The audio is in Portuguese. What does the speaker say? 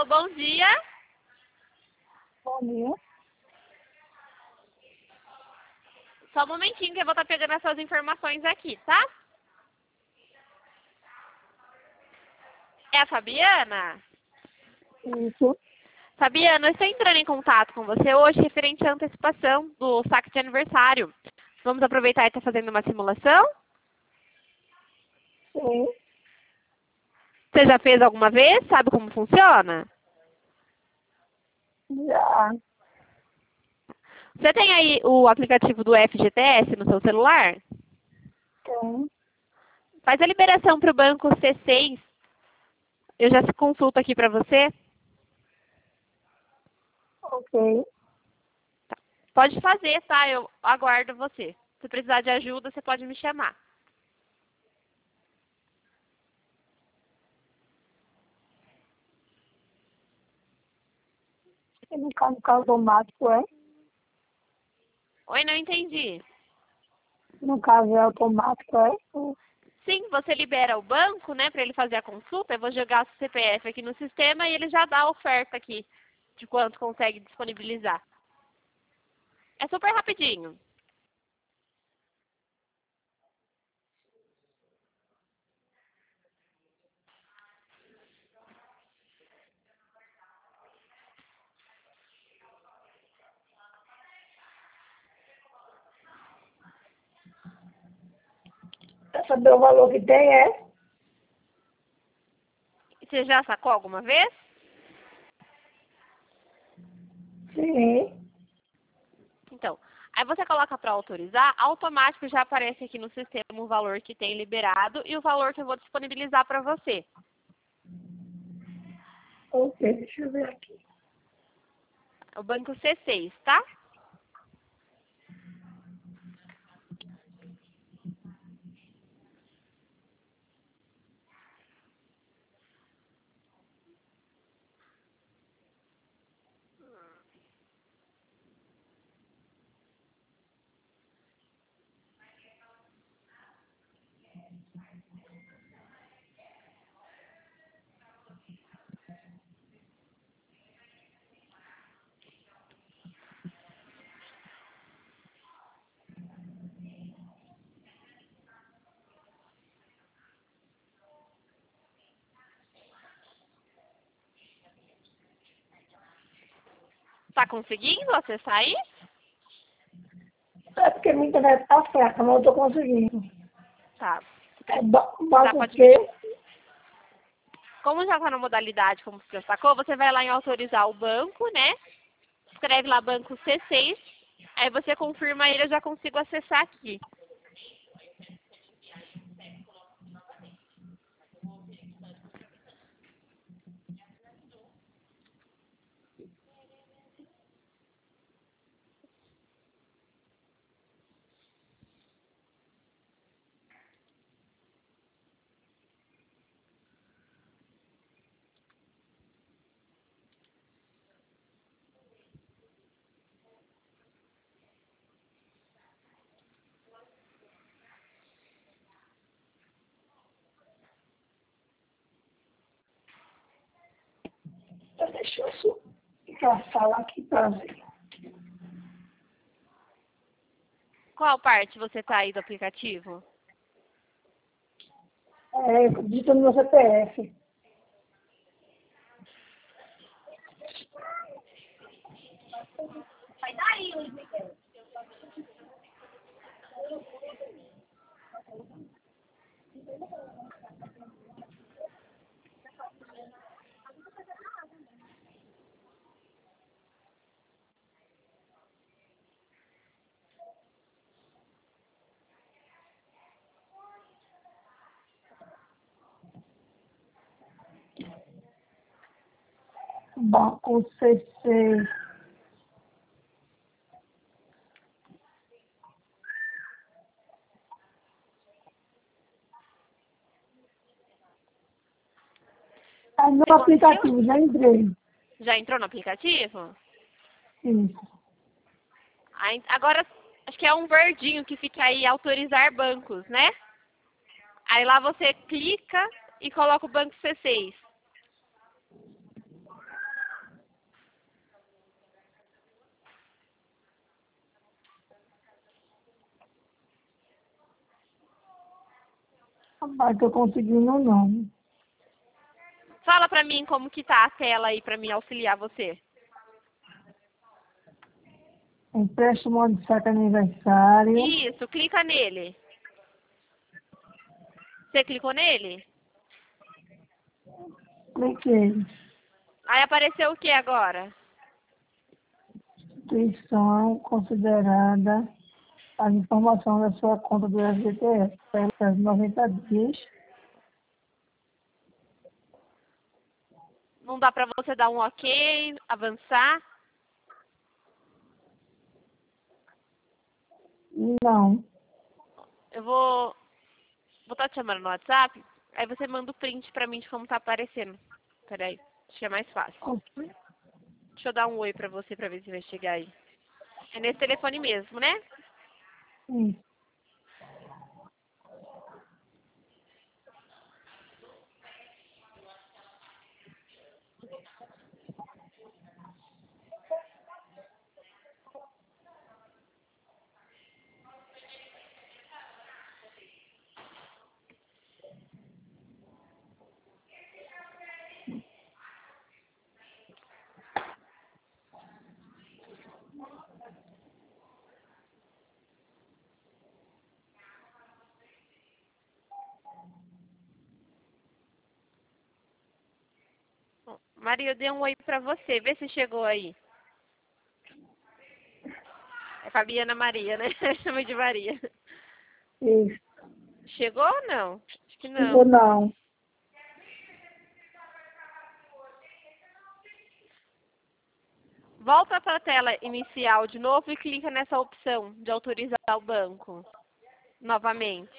Alô, bom dia. Bom dia. Só um momentinho que eu vou estar pegando as suas informações aqui, tá? É a Fabiana? Isso. Fabiana, eu estou entrando em contato com você hoje referente à antecipação do saque de aniversário. Vamos aproveitar e estar fazendo uma simulação? Sim. Você já fez alguma vez? Sabe como funciona? Já. Você tem aí o aplicativo do FGTS no seu celular? Tem. Faz a liberação para o banco C6. Eu já consulto aqui para você. Ok. Pode fazer, tá? Eu aguardo você. Se precisar de ajuda, você pode me chamar. E no caso automático, é? Oi, não entendi. No caso é automático, é? Sim, você libera o banco, né, para ele fazer a consulta. Eu vou jogar o CPF aqui no sistema e ele já dá a oferta aqui de quanto consegue disponibilizar. É super rapidinho. Pra saber o valor que tem, é? Você já sacou alguma vez? Sim. Então, aí você coloca para autorizar, automático já aparece aqui no sistema o valor que tem liberado e o valor que eu vou disponibilizar para você. Ok, deixa eu ver aqui. É o banco C6, tá? Tá conseguindo acessar aí? É porque minha internet tá fraca, mas eu tô conseguindo. Tá. É Tá, banco pode me... Q. Como já está na modalidade, como você já sacou, você vai lá em autorizar o banco, né? Escreve lá banco C6, aí você confirma ele, eu já consigo acessar aqui. Deixa eu subir pra sala aqui pra ver. Qual parte você está aí do aplicativo? É, digita no meu CPF. Banco C6. Aí no Você conseguiu? aplicativo, já entrei. Já entrou no aplicativo? Isso. Aí, agora, acho que é um verdinho que fica aí, autorizar bancos, né? Aí lá você clica e coloca o banco C6. Rapaz, tô conseguindo não. Fala pra mim como que tá a tela aí pra mim auxiliar você. Empréstimo de saque aniversário. Isso, clica nele. Você clicou nele? Cliquei. Aí apareceu o que agora? Instituição considerada as informações da sua conta do FGTS pelos 90 dias. Não dá pra você dar um ok, avançar? Não. Eu vou estar te chamando no WhatsApp, aí você manda o print pra mim de como tá aparecendo. Peraí, acho que é mais fácil. Ok. Deixa eu dar um oi pra você pra ver se vai chegar aí. É nesse telefone mesmo, né? Isso. Maria, eu dei um oi pra você. Vê se chegou aí. É Fabiana Maria, né? Chama de Maria. Isso. Chegou ou não? Acho que Chegou não. não. Volta para a tela inicial de novo e clica nessa opção de autorizar o banco novamente.